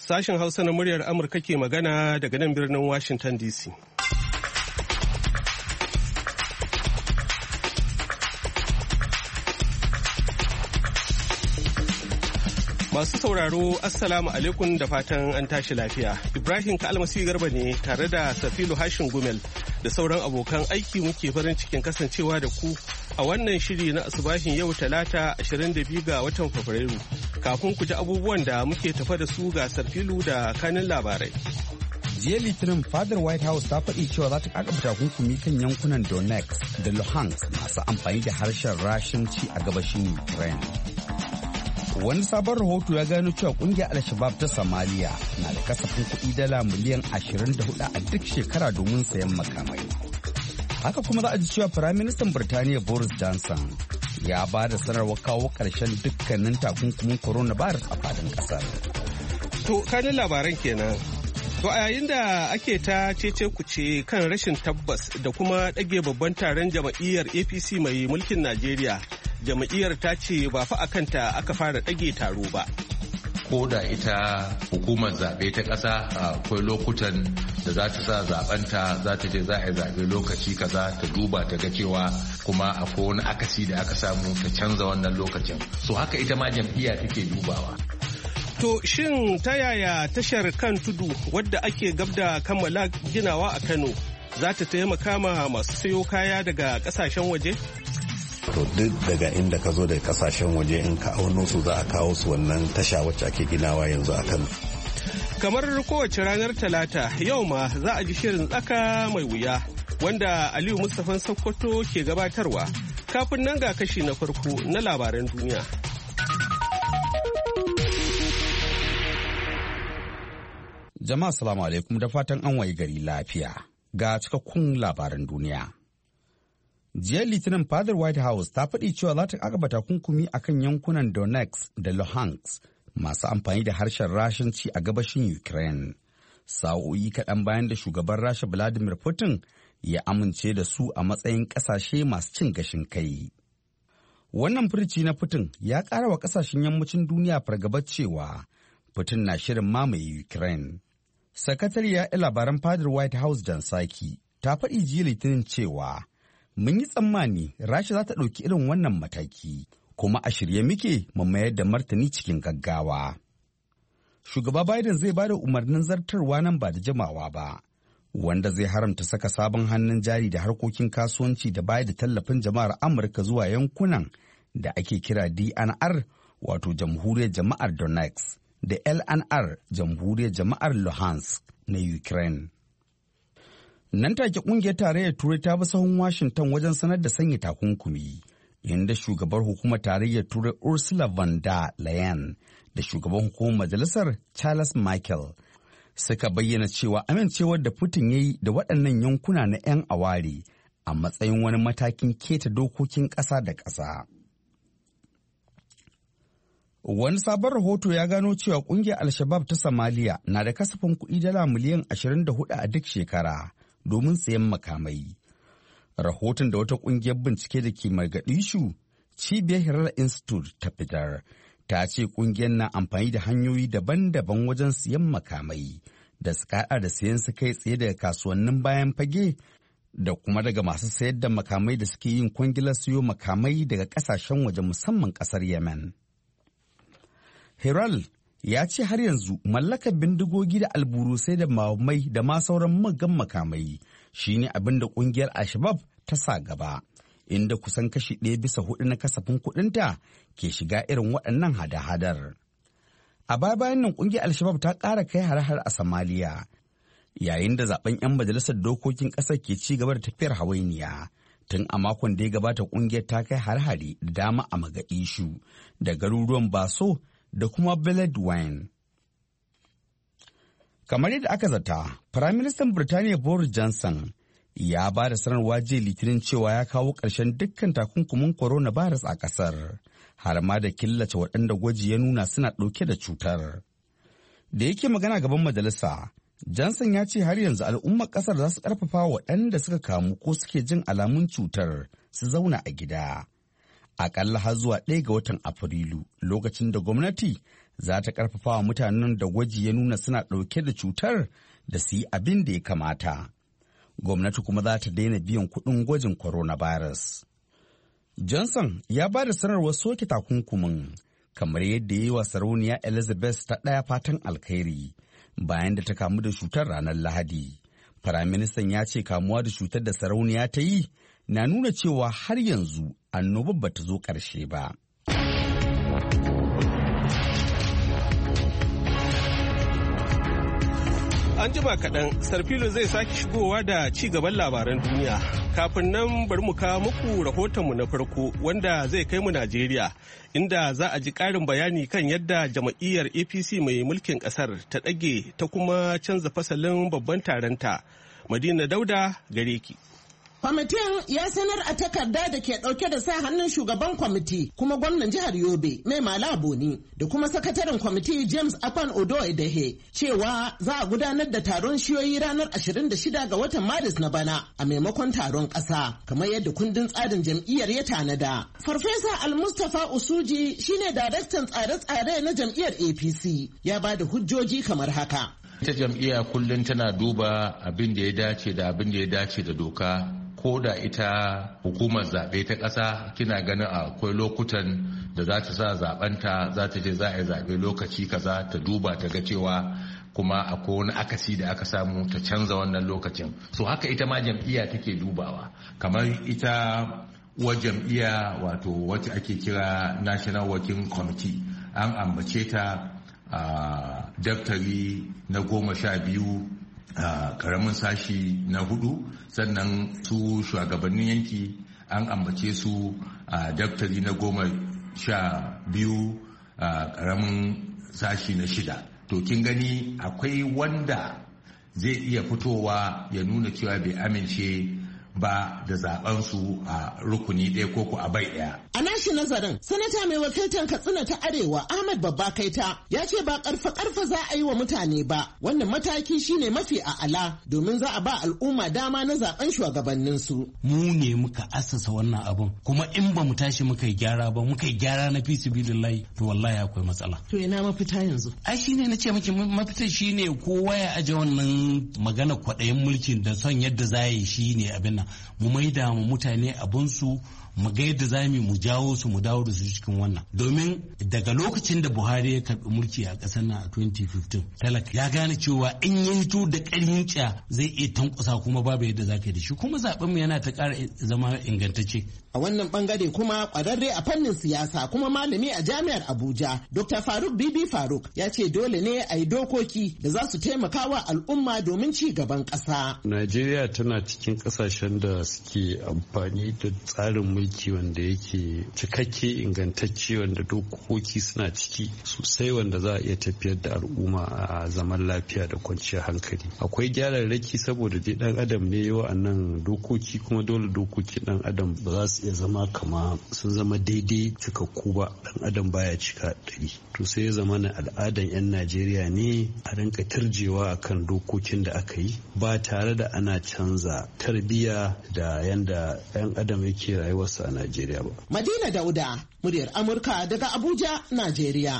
Sashen Hausa na muryar Amurka ke magana daga nan birnin Washington DC. Masu sauraro, Assalamu alaikum da fatan an tashi lafiya. Ibrahim Kalmasi Garba ne tare da Safilu Hashin Gumel da sauran abokan aiki muke farin cikin kasancewa da ku a wannan shiri na asubahin yau Talata 22 ga watan Fabrairu. Kafin ku ji abubuwan da muke tafa da su ga Safilu da kanin labarai. Jiya Litinin fadar White House ta faɗi cewa za ta kakaba takunkumi kan yankunan Donetsk da Luhansk masu amfani da harshen Rashanci a gabashin Ukraine. Wani sabon rahoto ya gano cewa kungiyar Al-Shabaab ta Somalia na da kasafin kuɗi dala miliyan 24 a duk shekara domin sayan makamai. Haka kuma za a ji cewa Firaministan Birtaniya Boris Johnson ya ba da sanarwar kawo ƙarshen dukkanin takunkumin coronavirus a fadin ƙasar. To, kanin labaran kenan. To, a yayin da ake ta cece kuce kan rashin tabbas da kuma ɗage babban taron jama'iyyar APC mai mulkin Najeriya, jama'iyyar ta ce ba fa a kanta aka fara ɗage taro ba. Ko da ita hukumar zaɓe ta ƙasa akwai lokutan da za ta sa zaɓenta za ta je za a yi zaɓe lokaci kaza ta duba ta ga cewa kuma akwai wani akasi da aka samu ta canza wannan lokacin. So haka ita ma jam'iyya take dubawa. To shin ta yaya tashar kan tudu wadda ake gab da kammala ginawa a Kano za ta taimaka ma masu sayo kaya daga ƙasashen waje? To duk daga inda ka zo daga kasashen waje in ka auno su za a kawo su wannan tasha wacce ake ginawa yanzu a Kano. Kamar kowace ranar Talata yau ma za a ji shirin tsaka mai wuya wanda Aliyu Mustapha Sokoto ke gabatarwa. Kafin nan ga kashi na farko na labaran duniya. Jama'a salamu alaikum da fatan an wayi gari lafiya. Ga cikakkun labaran duniya. Jiya Litinin fadar White House ta faɗi cewa za ta kakaba takunkumi a kan yankunan Donetsk da Luhansk masu amfani da harshen Rashanci a gabashin Ukraine. Sa'o'i kaɗan bayan da shugaban Rasha Vladimir Putin ya amince da su a matsayin ƙasashe masu cin gashin kai. Wannan furici na Putin ya ƙara wa ƙasashen yammacin duniya fargabar cewa Putin na shirin mamaye Ukraine. Sakatariya labaran fadar White House Jan Psaki ta faɗi jiya Litinin cewa mun yi tsammani Rasha za ta ɗauki irin wannan mataki, kuma a shirye muke mu mayar da martani cikin gaggawa. Shugaba Biden zai ba da umarnin zartarwa nan ba da jimawa ba, wanda zai haramta saka sabon hannun jari da harkokin kasuwanci da bayar da tallafin jama'ar Amurka zuwa yankunan da ake kira DNR, wato Jamhuriyar Jama'ar Donetsk, da LNR, Jamhuriyar Jama'ar Luhansk na Ukraine. Nan take kungiyar tarayyar Turai ta bi sahun Washington wajen sanar da sanya takunkumi, inda shugabar hukumar tarayyar Turai Ursula von der Leyen da shugaban hukumar majalisar Charles Michel suka bayyana cewa amincewar da Putin ya yi da waɗannan yankuna na 'yan aware a matsayin wani matakin keta dokokin ƙasa da ƙasa. Wani sabon rahoto ya gano cewa ƙungiyar Al-Shabaab ta Somalia na da kasafin kuɗi dala miliyan 24 a duk shekara domin sayan makamai. Rahoton da wata ƙungiyar bincike da ke Mogadishu, Cibiyar Hirar Institute ta fitar, ta ce ƙungiyar na amfani da hanyoyi daban-daban wajen siyan makamai da su kaɗa da siyan su kai tsaye daga kasuwannin bayan fage da kuma daga masu sayar da makamai da suke yin kwangilar siyo makamai daga ƙasashen waje musamman ƙasar Yemen. Hiral ya ce har yanzu mallakar bindigogi da alburusai da mamai da ma sauran muggan makamai shine abin da kungiyar Al-Shabaab ta sa gaba, inda kusan kashi 1/4 na kasafin kuɗinta ke shiga irin waɗannan hada-hadar. A baya-bayan nan kungiyar Al-Shabaab ta ƙara kai har-har a Somalia, yayin da zaben 'yan majalisar dokokin ƙasar ke ci gaba da tafiyar hawainiya. Tun a makon da ya gabata kungiyar ta kai har-hari da dama a Mogadishu da garuruwan Baso da kuma Beledweyne. Kamar yadda aka zata, Firaministan Birtaniya Boris Johnson ya ba da sanarwa jiya Litinin cewa ya kawo ƙarshen dukkan takunkumin coronavirus a ƙasar, har ma da killace waɗanda gwaji ya nuna suna ɗauke da cutar. Da yake magana gaban majalisa, Johnson ya ce har yanzu al'ummar ƙasar za su ƙarfafa waɗanda suka kamu ko suke jin alamun cutar su zauna a gida. Aƙalla har zuwa 1 ga watan Afrilu, lokacin da gwamnati za ta ƙarfafa wa mutanen da gwaji ya nuna suna ɗauke da cutar da su yi abin da ya kamata. Gwamnati kuma za ta daina biyan kuɗin gwajin coronavirus. Johnson ya ba da sanarwar soke takunkumin kamar yadda ya yi wa sarauniya Elizabeth ta ɗaya fatan alkhairi bayan da ta kamu da cutar ranar Lahadi. Firaministan ya ce kamuwa da cutar da sarauniya ta yi na nuna cewa har yanzu annobar ba ta zo ƙarshe ba. An jima kaɗan, Sarfilo zai sake shigowa da ci gaban labaran duniya. Kafin nan bari mu kawo muku rahotonmu na farko wanda zai kai mu Najeriya, inda za a ji ƙarin bayani kan yadda jam'iyyar APC mai mulkin ƙasar ta ɗage ta kuma canza fasalin babban taronta. Madina Dauda gare ki. Kwamitin ya sanar a takarda da ke ɗauke da sa hannun shugaban kwamiti kuma gwamnan jihar Yobe Mai Mala Boni da kuma sakataren kwamiti James Akpan Odo Edehe cewa za a gudanar da taron shiyoyi ranar 26 ga watan Maris na bana a maimakon taron ƙasa kamar yadda kundin tsarin jam'iyyar ya tanada. Farfesa Al-Mustapha Usuji shine daraktan tsare-tsare na jam'iyyar APC ya ba da hujjoji kamar haka. Ita jam'iyya kullum tana duba abin da ya dace da abin da ya dace da doka. Ko da ita hukumar zaɓe ta ƙasa kina ganin akwai lokutan da za ta sa zaɓenta za ta je za a yi zaɓe lokaci kaza ta duba ta ga cewa kuma akwai wani akasi da aka samu ta canza wannan lokacin. So haka ita ma jam'iyya take dubawa. Kamar ita uwar jam'iyya wato wacce ake kira National Working Committee an ambace ta a daftari na 12 karamin sashi na 4 sannan su shugabannin yanki an ambace su a daftari na 12 karamin sashi na 6. To kin gani akwai wanda zai iya fitowa ya nuna cewa bai amince ba da zaben su a rukuni ɗaya ko a bai ɗaya. A nashi nazarin, sanata mai wakiltar Katsina ta Arewa Ahmad Babba Kaita ya ce ba karfa za a yi wa mutane ba. Wannan mataki shine mafi a'ala domin za a ba al'umma dama na zaben shugabannin su. Mu ne muka assasa wannan abun kuma in ba mu tashi muka yi gyara ba muka yi gyara na fisibilillahi to wallahi akwai matsala. To ina mafita yanzu? Ai shine na ce miki mafita shine kowa ya aje wannan magana kwaɗayin mulkin da son yadda za yi shine abin nan. Mu maida mu mutane abunsu mu ga yadda za mu jawo su mu dawo da su cikin wannan domin daga lokacin da Buhari ya karbi mulki a ƙasar nan a 2015 talaka ya gane cewa in ya hito da ƙarfin tsiya zai iya tankusa kuma babu yadda za ka yi da shi kuma zaben mu yana ta ƙara zama ingantacce. A wannan bangare kuma ƙwararre a fannin siyasa kuma malami a jami'ar Abuja Dr. Faruk Bibi Faruk ya ce dole ne a yi dokoki da za su taimaka wa al'umma domin ci gaban ƙasa. Najeriya tana cikin ƙasashen da suke amfani da tsarin mulki wanda yake cikakke ingantacce wanda dokoki suna ciki sosai wanda za a iya tafiyar da al'umma a zaman lafiya da kwanciyar hankali. Akwai gyararraki saboda dai dan adam ne wa'annan dokoki kuma dole dokokin dan adam ba za su iya zama kama sun zama daidai cikakku ba. Dan adam baya cika 100. To sai ya zama na al'adan 'yan Najeriya ne a rinka turjewa akan dokokin da aka yi ba tare da ana canza tarbiyya da yanda 'yan adam yake rayuwarsa a Najeriya ba. Madina Dauda, muryar Amurka daga Abuja, Najeriya.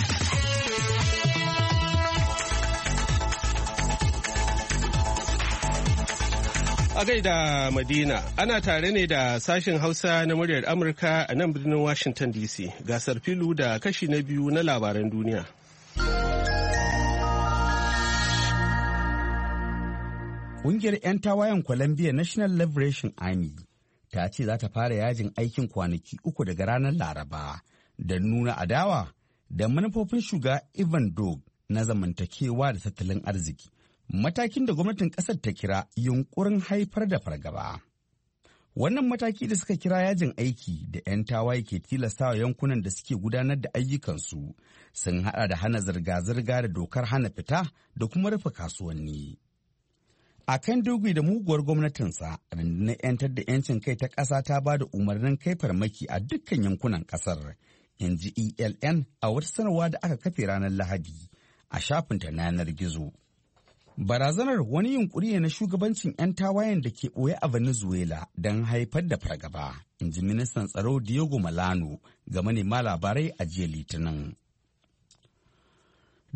A gaida Madina, ana tare ne da sashen Hausa na muryar Amurka a nan birnin Washington DC. Gasar filu da kashi na biyu na labaran duniya. Ƙungiyar 'yan tawayen Columbia National Liberation Army ta ce za ta fara yajin aikin kwanaki 3 daga ranar Laraba don nuna adawa da manufofin shugaba Ivan Dog na zamantakewa da tattalin arziki. Matakin da gwamnatin ƙasar ta kira yunkurin haifar da fargaba. Wannan mataki da suka kira yajin aiki da 'yan tawaye ke tilastawa yankunan da suke gudanar da ayyukansu sun haɗa da hana zirga-zirga da dokar hana fita da kuma rufe kasuwanni. A kan dogi da muguwar gwamnatinsa, rundunar 'yantar da 'yancin kai ta ƙasa ta ba da umarnin kai farmaki a dukkan yankunan ƙasar, in ji ELN a wata sanarwa da aka kafe ranar Lahadi a shafinta na yanar gizo. Barazanar wani yunkuri ne na shugabancin 'yan tawayen da ke ɓoye a Venezuela don haifar da fargaba, in ji ministan tsaro Diego Malano ga manema labarai a jiya Litinin.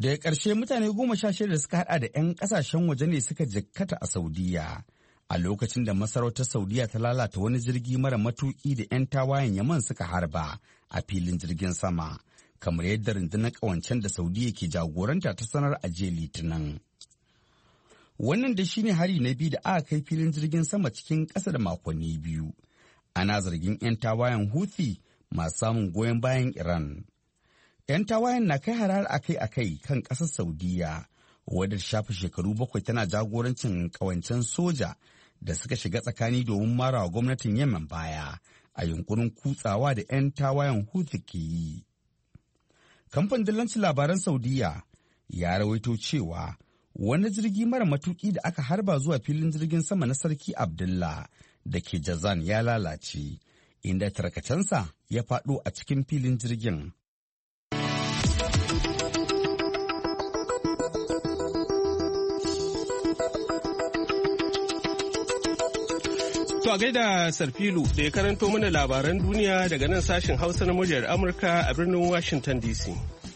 Daga ƙarshe mutane 16 da suka hada da 'yan ƙasashen waje ne suka jikkata a Saudiya a lokacin da masarautar Saudiya ta lalata wani jirgi mara matuƙi da 'yan tawayen Yaman suka harba a filin jirgin sama, kamar yadda rundunar ƙawancen da Saudiya ke jagoranta ta sanar a jiya Litinin. Wannan da shine hari na biyu da aka kai filin jirgin sama cikin ƙasa da makonni biyu. Ana zargin 'yan tawayen Houthi masu samun goyon bayan Iran. 'Yan tawayen na kai harar akai-akai kan ƙasar Saudiya, wadda ta shafe shekaru 7 tana jagorancin ƙawancen soja da suka shiga tsakani domin marawa gwamnatin Yemen baya a yunkurin kutsawa da 'yan tawayen Houthi ke yi. Kamfanin dillancin labaran Saudiya ya rawaito cewa wani jirgi mara matuki da aka harba zuwa filin jirgin sama na Sarki Abdullah da ke Jazan ya lalace, inda tarkacensa ya faɗo a cikin filin jirgin. To a gaida Sarfilu da ya karanto mana labaran duniya daga nan sashen Hausa na muryar Amurka a birnin Washington DC.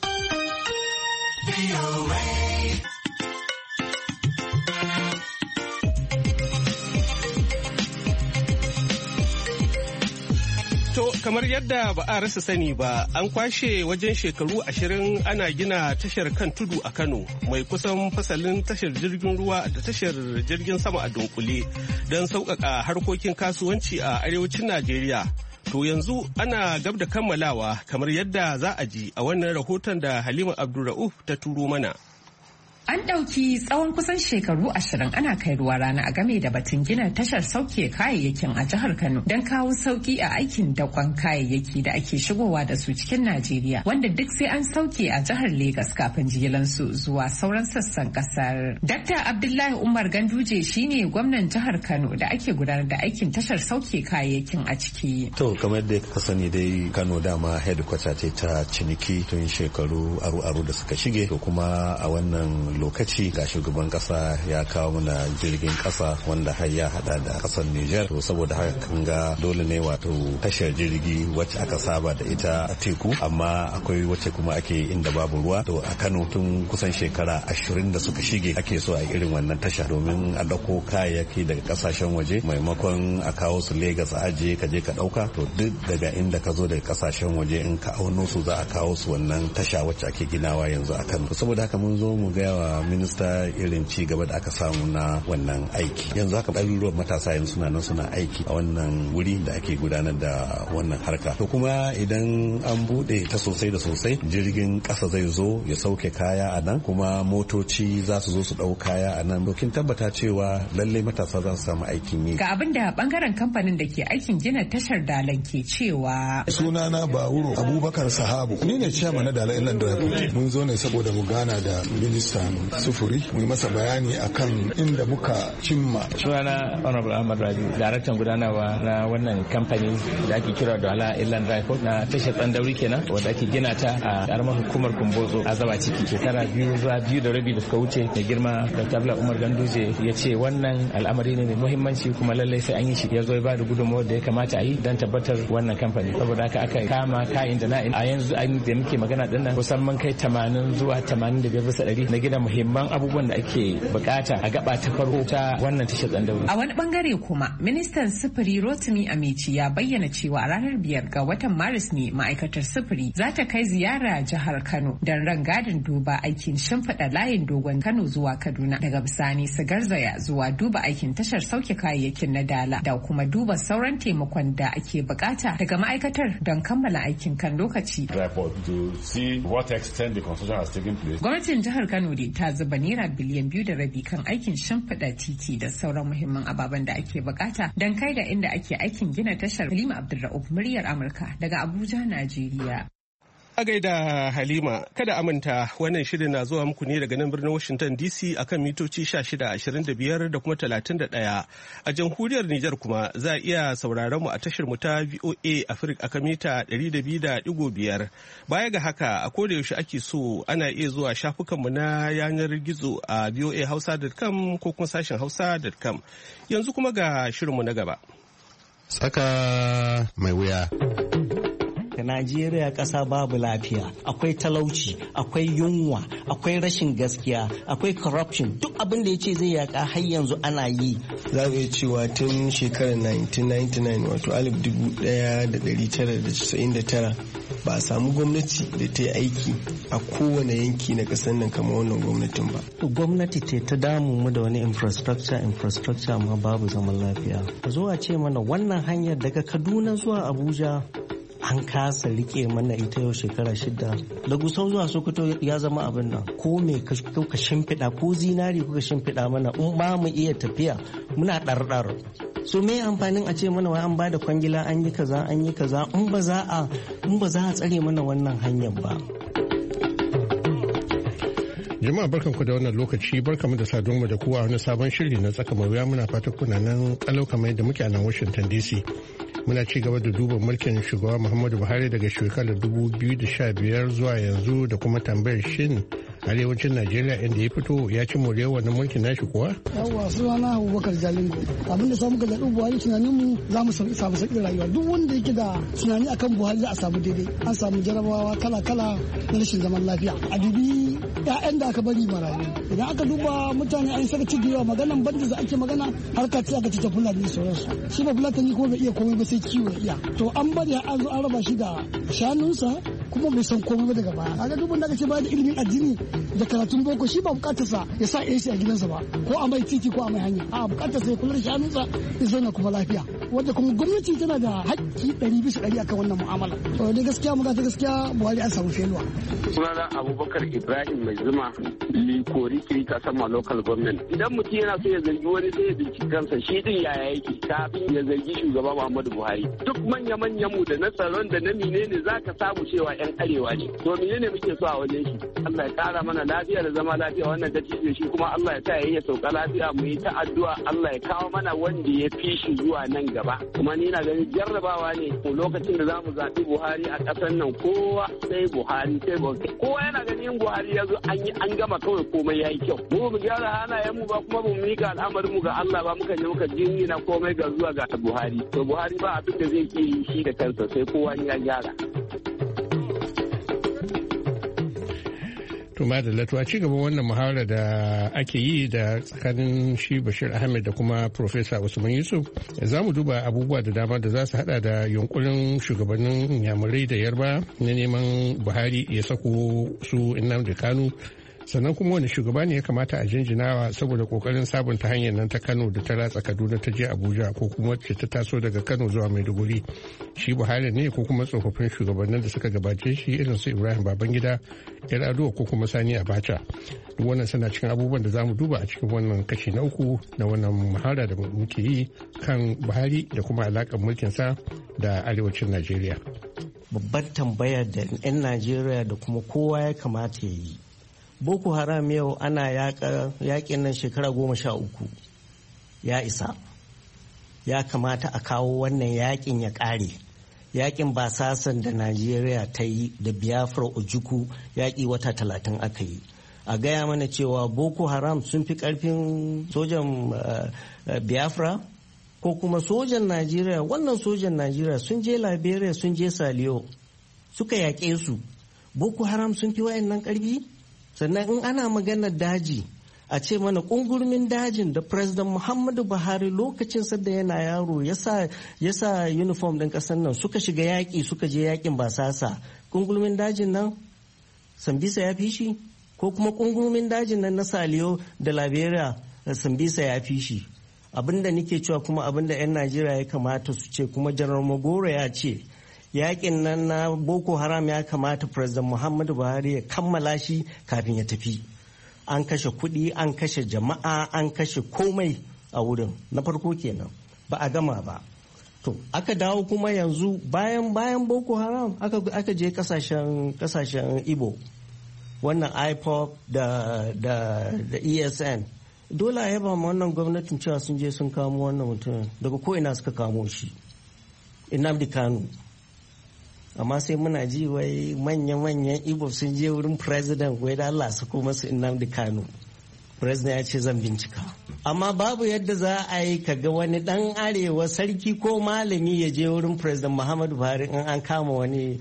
To kamar yadda ba a rasa sani ba, an kwashe wajen shekaru 20 ana gina tashar kan tudu a Kano mai kusan fasalin tashar jirgin ruwa da tashar jirgin sama a dunkule don sauƙaƙa harkokin kasuwanci a arewacin Najeriya. To yanzu ana gab da kammalawa kamar yadda za a ji a wannan rahoton da Halima Abdulra'uf ta turo mana. An ɗauki tsawon kusan shekaru 20 ana kai ruwa rana a game da batun gina tashar sauke kayayyakin a jihar Kano don kawo sauki a aikin dakon kayayyaki da ake shigowa da su cikin Najeriya, wanda duk sai an sauke a jihar Legas kafin jigilansu zuwa sauran sassan kasar. Dr. Abdullahi Umar Ganduje shine gwamnan jihar Kano da ake gudanar da aikin tashar sauke kayayyakin a ciki. To kamar da ka sani dai Kano dama headquarter ce ta ciniki tun shekaru aru da suka shige, to kuma a wannan lokaci ga shugaban kasa ya kawo mana jirgin kasa wanda har ya hada da kasar Niger, to saboda haka kan ga dole ne wato tashar jirgi wacce aka saba da ita a teku amma akwai wacce kuma ake inda babu ruwa. To a Kano tun kusan shekara 20 da suka shige ake so a irin wannan tasha domin a dauko kayayyaki daga kasashen waje maimakon a kawo su Lagos a ajiye ka je ka dauka, to duk daga inda ka zo daga kasashen waje in ka auno su za a kawo su wannan tasha wacce ake ginawa yanzu a Kano. Saboda haka mun zo mu ga minista irin ci gaba da aka samu na wannan aiki. Yanzu haka ɗaruruwan matasa yanzu suna nan suna aiki a wannan wuri da ake gudanar da wannan harka. To kuma idan an buɗe ta sosai da sosai, jirgin ƙasa zai zo ya sauke kaya a nan, kuma motoci za su zo su ɗau kaya a nan. Dokin tabbata cewa lallai matasa za su samu aikin yi. Ga abin da bangaren kamfanin da ke aikin gina tashar Dalan ke cewa. Sunana Bawuro Abubakar Sahabu, ni ne chairman na Dalan Inland Drive. Mun zo ne saboda mu gana da ministan sufuri mu yi masa bayani akan inda muka cimma. Sunana Honorable Ahmad Rabi, daraktan gudanarwa na wannan kamfani da ake kira Dalan Inland Drive na tashar Tsandauri kenan, wanda ake gina ta a karamar hukumar Kumbotso a Zaba ciki. Shekara 2 zuwa 2.5 da suka wuce, mai girma Dr. Abdullahi Umar Ganduje ya ce wannan al'amari ne mai muhimmanci kuma lallai sai an yi shi. Ya zo ya ba da gudunmawar da ya kamata a yi don tabbatar wannan kamfani. Saboda haka aka kama kayan da na'in a yanzu da muke magana dinnan kusan mun kai 80 zuwa 85% na gina muhimman abubuwan da ake bukata a gaba ta farko ta wannan tashar Tsandauri. A wani bangare kuma ministan sufuri Rotimi Amici ya bayyana cewa a ranar 5 ga watan Maris ne ma'aikatar sufuri za ta kai ziyara jihar Kano don rangadin duba aikin shimfiɗa layin dogon Kano zuwa Kaduna, daga bisani su garzaya zuwa duba aikin tashar sauke kayayyakin na Dala da kuma duba sauran taimakon da ake bukata daga ma'aikatar don kammala aikin kan lokaci. Gwamnatin jihar Kano dai ta zuba naira biliyan 2.5 kan aikin shimfiɗa titi da sauran muhimman ababen da ake bukata don kai da inda ake aikin gina tashar. Halima Abdulra'uf, muryar Amurka daga Abuja, Najeriya. A gaida Halima, kada amanta wannan shirin na zuwa muku ne daga nan birnin Washington DC akan mitoci 1625 da kuma 31. A jamhuriyar Nijar kuma za a iya sauraron mu a tashar mu ta VOA Africa akan mita 200.5. Baya ga haka, a koda yaushe ake so ana iya zuwa shafukan mu na yanar gizo a voahausa.com ko kuma sashen hausa.com. Yanzu kuma ga shirin mu na gaba. Tsaka mai wuya. Najeriya ƙasa babu lafiya, akwai talauci, akwai yunwa, akwai rashin gaskiya, akwai corruption, duk abin da ya ce zai yaƙa har yanzu ana yi. Za mu iya cewa tun shekarar 1999 wato 1999 ba a samu gwamnati da ta yi aiki a kowane yanki na ƙasar nan kamar wannan gwamnatin ba. Gwamnati ce ta damu mu da wani infrastructure amma babu zaman lafiya. Zuwa ce mana wannan hanyar daga Kaduna zuwa Abuja an kasa rike mana ita yau shekara 6. Da Gusau zuwa Sokoto ya zama abin nan. Ko me kuka shimfiɗa ko zinari kuka shimfiɗa mana in ba mu iya tafiya muna ɗarɗar. So me amfanin a ce mana wai an bada kwangila an yi kaza in ba za a tsare mana wannan hanyar ba. Jama'a barkanku da wannan lokaci, barkamu da saduwa da kowa wani sabon shiri na tsaka mai wuya. Muna fata kuna nan kalau kamar yadda muke a nan Washington DC. Muna ci gaba da duba mulkin shugaba Muhammadu Buhari daga shekarar 2015 zuwa yanzu da kuma tambayar shin arewacin Najeriya inda ya fito ya ci moriyar wannan mulkin nashi kuwa? Yawwa sunana Abubakar Jalingo. Abin da samu ga zaɓi Buhari tunaninmu za mu samu sauƙin rayuwa. Duk wanda yake da tunani akan Buhari za a samu daidai. An samu jarabawa kala-kala na rashin zaman lafiya. A dubi 'ya'yan da aka bari marayu. Idan aka duba mutane an saka ci da yawa maganan banda za ake magana harka ce aka ci ta Fulani da sauransu. Shi ba Fulatani kuma bai iya komai ba sai kiwo ya iya. To an bari an zo an raba shi da shanunsa kuma bai san komai ba daga baya. Kaga duk wanda aka ce ba da ilimin addini da karatun boko shi ba bukatarsa ya sa AC a gidansa ba ko a mai titi ko a mai hanya. A bukatarsa ya kula da shanunsa ya zauna kuma lafiya. Wanda kuma gwamnati tana da haƙƙi 100% akan wannan mu'amala. To dai gaskiya muka ta gaskiya Buhari an samu feluwa. Sunana Abubakar Ibrahim Mai Zuma Likori Kirika Sama Local Government. Idan mutum yana so ya zargi wani sai ya binciki kansa shi din yaya yake kafin ya zargi shugaba Muhammadu Buhari. Duk manya-manyan mu da na tsaron da na menene zaka samu cewa 'yan arewa ne. To menene muke so a wajen shi? Allah ya kara mana lafiya da zama lafiya wannan dattijo shi kuma Allah ya sa ya sauka lafiya mu yi ta addu'a Allah ya kawo mana wanda ya fi shi zuwa nan gaba. Kuma ni na ganin jarrabawa ne lokacin da zamu zaɓi Buhari a ƙasar nan kowa sai Buhari sai Buhari. Kowa yana ganin Buhari ya zo an gama kawai komai yayi kyau. Mu mu gyara halayen mu ba kuma mu mika al'amarin mu ga Allah ba muka je muka jingina komai ga zuwa ga Buhari. To Buhari ba abin da zai yi shi da kansa sai kowa ya gyara. To madalla, to a ci gaban wannan muhawara da ake yi da tsakanin shi Bashir Ahmed da kuma Professor Usman Yusuf, za mu duba abubuwa da dama da za su hada da yunkurin shugabannin Yamurai da Yarba na neman Buhari ya sako su Nnamdi Kanu. Sannan kuma wani shugaba ne ya kamata a jinjinawa saboda kokarin sabunta hanyar nan ta Kano da ta ratsa Kaduna ta je Abuja ko kuma ce ta taso daga Kano zuwa Maiduguri. Shi Buhari ne ko kuma tsofaffin shugabannin da suka gabace shi irin su Ibrahim Babangida, Yar'adua ko kuma Sani Abacha. Duk wannan suna cikin abubuwan da zamu duba a cikin wannan kashi na uku na wannan muhara da muke yi kan Buhari da kuma alaƙar mulkinsa da arewacin Najeriya. Babbar tambayar da 'yan Najeriya da kuma kowa ya kamata ya yi. Boko Haram yau ana yakin nan shekara 13 ya isa. Ya kamata a kawo wannan yakin ya ƙare. Yakin basasan da Najeriya ta yi da Biafra Ojukwu yaƙi wata 30 aka yi. A gaya mana cewa Boko Haram sun fi ƙarfin sojan Biafra ko kuma sojan Najeriya. Wannan sojan Najeriya sun je Liberia sun je Saliyo suka yaƙe su. Boko Haram sun fi wayannan ƙarfi? Sannan in ana maganar daji a ce mana kungurmin dajin da President Muhammadu Buhari lokacin sadda yana yaro ya sa uniform din kasar nan suka shiga yaƙi suka je yaƙin basasa, kungurmin dajin nan Sambisa ya fi shi ko kuma kungurmin dajin nan na Saliyo da Liberia Sambisa ya fi shi. Abinda nake cewa kuma abinda 'yan Najeriya ya kamata su ce kuma Janar Magoro ya ce yakin nan na Boko Haram ya kamata President Muhammadu Buhari ya kammala shi kafin ya tafi. An kashe kuɗi, an kashe jama'a, an kashe komai a wurin. Na farko kenan ba a gama ba. To aka dawo kuma yanzu bayan Boko Haram aka je kasashen Igbo. Wannan IPOB da ESN. Dole a yaba ma wannan gwamnatin cewa sun je sun kamo wannan mutum daga ko ina suka kamo shi. Nnamdi Kanu. Amma sai muna ji wai manya-manyan Igbo sun je wurin president wai da Allah su kuma su Nnamdi Kanu. president ya ce zan bincika. Amma babu yadda za a yi kaga wani dan arewa sarki ko malami ya je wurin president Muhammadu Buhari in an kama wani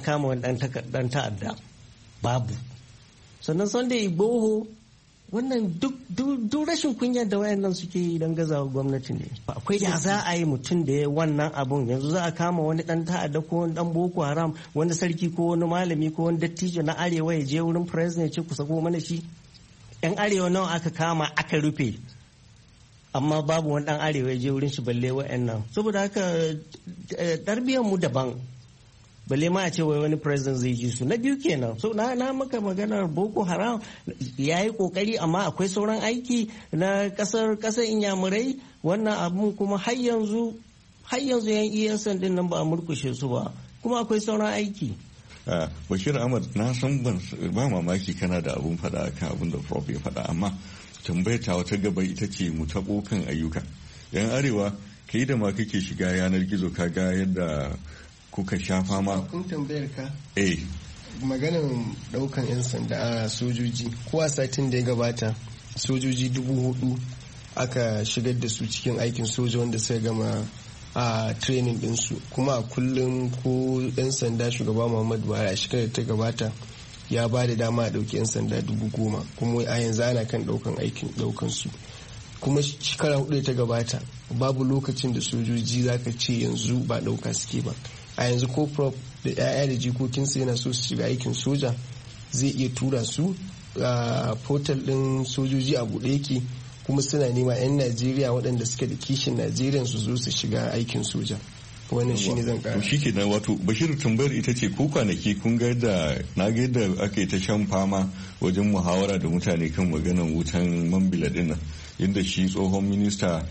dan ta'adda. Babu. Sannan Sunday Igboho wannan duk rashin kunya da wayannan suke yi don gazawa gwamnati ne. Akwai da za a yi mutum da ya wannan abun yanzu za a kama wani dan ta'adda ko wani dan Boko Haram wani sarki ko wani malami ko wani dattijo na arewa ya je wurin president ya ce ku sako mana shi. Yan arewa nawa aka kama aka rufe amma babu wani dan arewa ya je wurin shi balle wayannan. Saboda haka tarbiyyar mu daban. Balle ma a ce wai wani president zai ji su. Na biyu kenan. So na maka maganar Boko Haram ya yi kokari amma akwai sauran aiki na kasar Inyamurai wannan abun kuma har yanzu yan ESN din nan ba a murkushe su ba kuma akwai sauran aiki. Bashir Ahmad na san ba mamaki kana da abun faɗa kan abun da Prof ya faɗa amma tambayar ta wata gaba ita ce mu taɓo kan ayyuka. Yan arewa kai da ma kake shiga yanar gizo ka ga yadda kuka sha fama. Kun tambayar ka? Maganin daukan 'yan sanda a sojoji ko a satin da ya gabata sojoji 4,000 aka shigar da su cikin aikin soja wanda suka gama a training dinsu kuma a kullum ko 'yan sanda shugaba Muhammadu Buhari a shekarar ta gabata ya ba da dama a dauki 'yan sanda 10,000 kuma a yanzu ana kan daukan su kuma shekara 4 ta gabata babu lokacin da sojoji zaka ce yanzu ba dauka suke ba. A yanzu ko Prof da 'ya'ya da jikokinsa yana so su shiga aikin soja zai iya tura su a portal din sojoji a buɗe yake kuma suna nema 'yan Najeriya waɗanda suke da kishin Najeriya su zo su shiga aikin soja. Wannan shi ne zan kara. Shi ke nan wato Bashir tambayar ita ce ko kwanaki kun ga yadda aka yi ta shan fama wajen muhawara da mutane kan maganan wutan Mambila dinnan inda shi tsohon minista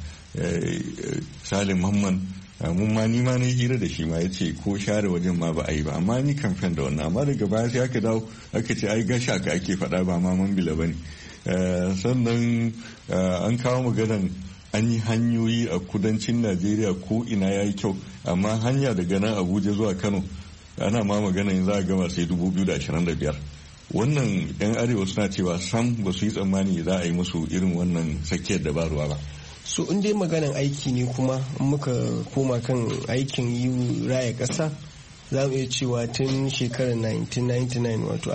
Salim Mamman mun ma ni ma na hira da shi ma ya ce ko share wajen ma ba a yi ba amma ni kamfen da wannan amma daga baya sai aka dawo aka ce ai gasha ka ake faɗa ba ma Mambila ba ne sannan an kawo maganan an yi hanyoyi a kudancin Najeriya ko ina ya yi kyau amma hanya daga nan Abuja zuwa Kano ana ma maganan za a gama sai 2025 wannan yan arewa suna cewa sam ba su yi tsammani za a yi musu irin wannan tsakiyar dabaruwa ba. So in dai maganan aiki ne kuma muka koma kan aikin yi raya ƙasa za mu iya cewa tun shekarar 1999 wato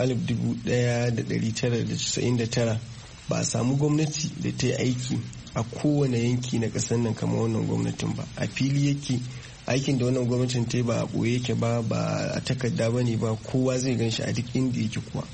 1999 ba a samu gwamnati da ta yi aiki a kowane yanki na ƙasar nan kamar wannan gwamnatin ba. A fili yake aikin da wannan gwamnatin ta yi ba a ɓoye yake ba a takarda ba ne ba kowa zai gan shi a duk inda yake kuwa.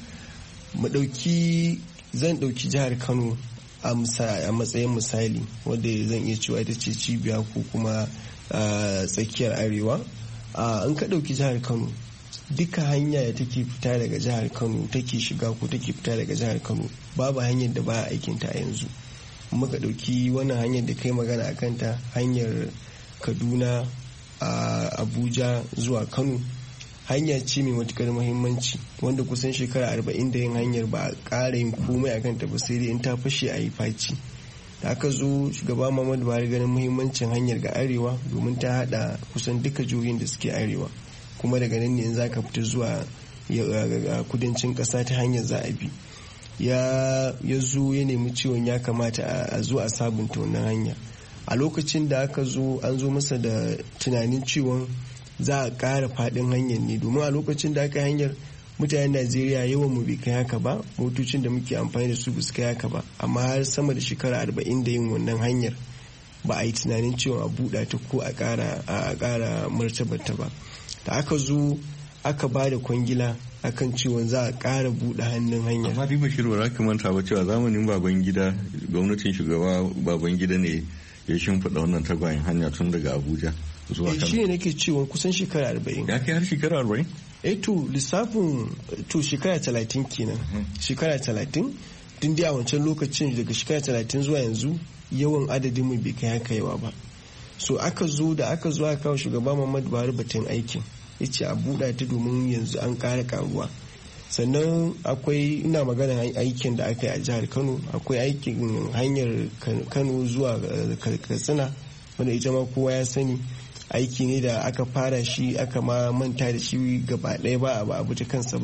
Zan ɗauki jihar Kano a matsayin misali wadda zan iya cewa ita ce cibiya ko kuma tsakiyar arewa. In ka ɗauki jihar Kano duka hanya da take fita daga jihar Kano take shiga ko take fita daga jihar Kano babu hanyar da ba a aikinta a yanzu. Muka ɗauki wannan hanyar da kai magana a kanta hanyar Kaduna Abuja zuwa Kano hanya ce mai matukar muhimmanci wanda kusan shekara 40 da yin hanyar ba a ƙara yin komai a kanta ba sai dai in ta fashe a yi faci. Da aka zo shugaba Muhammadu Buhari ganin muhimmancin hanyar ga arewa domin ta hada kusan duka jihohin da suke arewa kuma daga nan ne in za ka fita zuwa kudancin ƙasa ta hanyar za a bi. Ya zo ya nemi ciwon ya kamata a zo a sabunta wannan hanya. A lokacin da aka zo an zo masa da tunanin ciwon za a ƙara faɗin hanyar ne domin a lokacin da aka hanyar mutanen Najeriya yawan mu bai kai haka ba motocin da muke amfani da su su kai haka ba amma har sama da shekara 40 da yin wannan hanyar ba a yi tunanin cewa a buɗa ta ko a ƙara martabarta ba. Da aka zo aka ba da kwangila akan ciwon za a ƙara buɗe hannun hanyar. Amma Riba Shirwa za ka manta ba cewa zamanin Babangida gwamnatin shugaba Babangida ne ya shimfiɗa wannan tagwayen hanya tun daga Abuja zuwa Kano. Shi ne nake cewa kusan shekara 40. Ya kai har shekara 40? To lissafin to shekara 30 kenan. Shekara 30 tun dai a wancan lokacin daga shekara 30 zuwa yanzu yawan adadin mu bai kai haka yawa ba. So aka zo aka kawo shugaba Muhammadu Buhari batun aikin. Yace a buɗa ta domin yanzu an ƙara karuwa. Sannan akwai ina magana aikin da aka yi a jihar Kano akwai aikin hanyar Kano zuwa Katsina wanda ita ma kowa ya sani aiki ne da aka fara shi aka ma manta da shi gaba ɗaya ba a abu ta kansa ba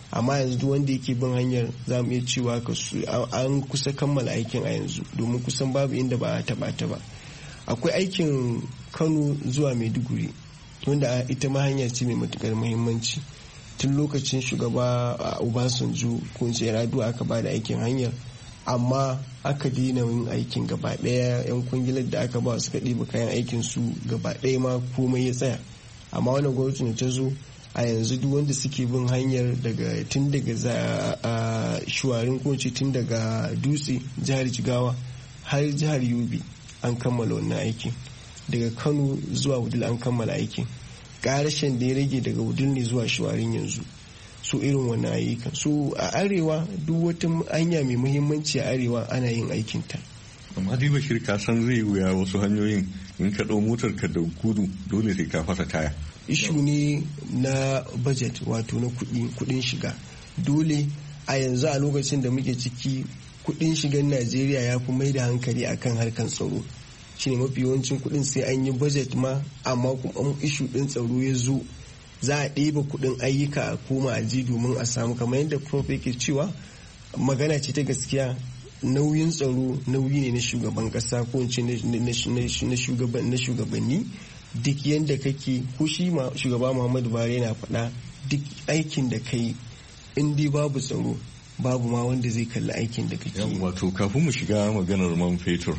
amma yanzu duk wanda yake bin hanyar za mu iya cewa an kusa kammala aikin a yanzu domin kusan babu inda ba a taba ta ba. Akwai aikin Kano zuwa Maiduguri wanda ita ma hanya ce mai matukar muhimmanci. Tun lokacin shugaba Obasanjo ko ce Yar'adua aka ba da aikin hanyar, amma aka daina yin aikin gaba daya. Yan kungilar da aka ba suka ɗiba kayan aikin su gaba daya ma komai ya tsaya. Amma wannan gwamnatin ta zo a yanzu duk wanda suke bin hanyar tun daga shuwarin ko ce tun daga Dutse jihar Jigawa har jihar Yobe an kammala wannan aikin. Daga Kano zuwa Wudil an kammala aikin. Karashen da ya rage daga Wudil ne zuwa shuwarin yanzu. So irin wannan ayyukan. So a arewa duk wata hanya mai muhimmanci a arewa ana yin aikin ta. Amma dai Bashir ka san zai wuya wasu hanyoyin in ka ɗau motar ka da gudu dole sai ka fasa taya. Ishu ne na budget, wato na kudin shiga. Dole a yanzu a lokacin da muke ciki kudin shigan Najeriya ya fi mai da hankali akan harkan tsaro. Shine mafi yawancin kudin sai an yi budget ma, amma kuma ishu din tsaro ya zo za a ɗeba kudin ayyuka a koma a ji domin a samu, kamar yadda prof yake cewa magana ce ta gaskiya. Nauyin tsaro nauyi ne na shugaban kasa ko in ce na shugabanni. Duk yadda kake ko shi shugaba Muhammadu Buhari yana faɗa, duk aikin da kai in dai babu tsaro babu ma wanda zai kalli aikin da kake. Wato kafin mu shiga maganar man fetur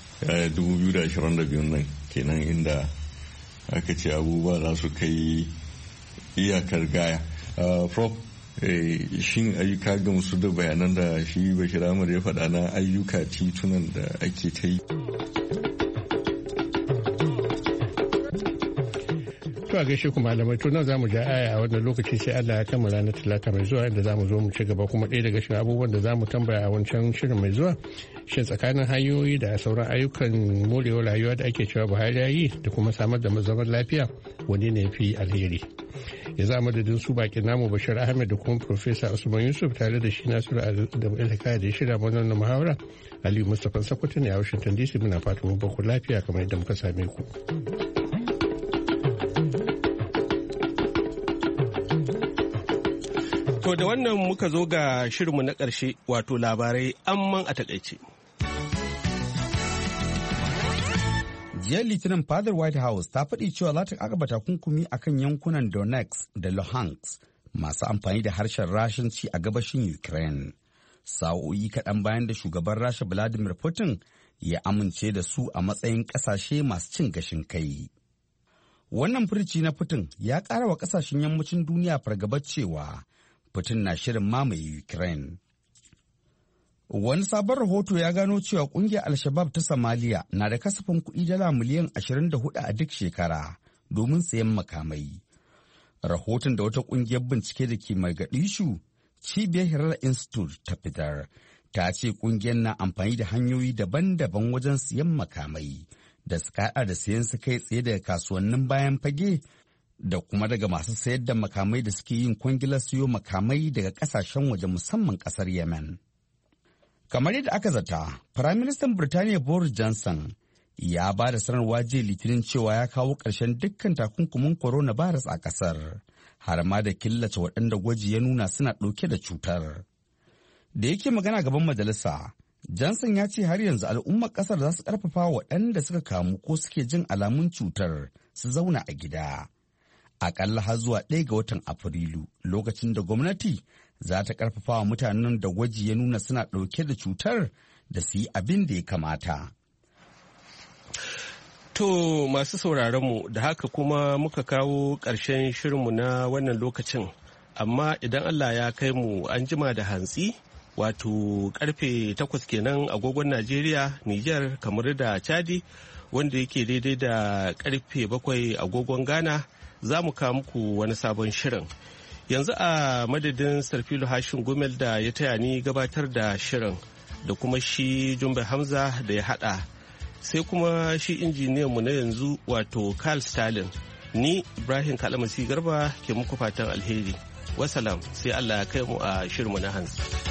2022 nan kenan, inda aka ce abubuwa za su kai iyakar gaya. Prof, shin ayyuka gamsu da bayanan da shi Bashir Ahmad ya faɗa na ayyuka titunan da ake ta yi? To a gaishe ku malamai, to nan zamu ja aya a wannan lokaci sai Allah ya kama ranar Talata mai zuwa inda zamu zo mu ci gaba. Kuma ɗaya daga cikin abubuwan da zamu tambaya a wancan shirin mai zuwa shin tsakanin hanyoyi da sauran ayyukan morewa rayuwa da ake cewa Buhari ya yi da kuma samar da zaman lafiya, wanne ne fi alheri? Ya za madadin su bakin namu Bashir Ahmed da kuma Profesa Usman Yusuf tare da shi Nasiru da Alhaka da ya shirya wannan muhawara. Aliyu Mustapha Sokoto ne a Washington DC. Muna fatan mu baku lafiya kamar yadda muka same ku. To da wannan muka zo ga shirinmu na ƙarshe, wato labarai amman a takaice. Jiya Litinin fadar White House ta faɗi cewa za ta kakaba takunkumi a kan yankunan Donetsk da Luhansk masu amfani da harshen Rashanci a gabashin Ukraine. Sa'o'i kaɗan bayan da shugaban Rasha Vladimir Putin ya amince da su a matsayin ƙasashe masu cin gashin kai. Wannan furci na Putin ya ƙara wa ƙasashen yammacin duniya fargabar cewa Putin na shirin mamaye Ukraine. Wani sabon rahoto ya gano cewa kungiyar Al-Shabaab ta Somalia na da kasafin kuɗi dala miliyan 24 a duk shekara domin sayan makamai. Rahoton da wata kungiyar bincike da ke Mogadishu, Cibiyar Hirar Institute ta fitar, ta ce kungiyar na amfani da hanyoyi daban-daban wajen sayan makamai da suka haɗa da sayan su kai tsaye daga kasuwannin bayan fage da kuma daga masu sayar da makamai da suke yin kwangilar siyo makamai daga kasashen waje musamman kasar Yemen. Kamar yadda aka zata, Firaministan Birtaniya Boris Johnson ya ba da sanarwa jiya Litinin cewa ya kawo ƙarshen dukkan takunkumin coronavirus a ƙasar, har ma da killace waɗanda gwaji ya nuna suna ɗauke da cutar. Da yake magana gaban majalisa, Johnson ya ce har yanzu al'ummar ƙasar za su ƙarfafa waɗanda suka kamu ko suke jin alamun cutar su zauna a gida. Aƙalla har zuwa 1 ga watan Afrilu, lokacin da gwamnati za ta ƙarfafa wa mutanen da gwaji ya nuna suna ɗauke da cutar da su yi abin da ya kamata. To masu sauraronmu da haka kuma muka kawo ƙarshen shirinmu na wannan lokacin, amma idan Allah ya kai mu an jima da hantsi, wato karfe 8 kenan agogon Najeriya, Nijar, kamar da Chadi, wanda yake daidai da karfe 7 agogon Ghana, za mu kawo muku wani sabon shirin. Yanzu a madadin Sarfilu Hashin Gumel da ya taya ni gabatar da shirin, da kuma shi Jumbe Hamza da ya hada, sai kuma shi injiniyanmu na yanzu wato Carl Stalin. Ni Ibrahim Kalamasi Garba ke muku fatan alheri. Wasalam, sai Allah ya kai mu a shirinmu na hantsi.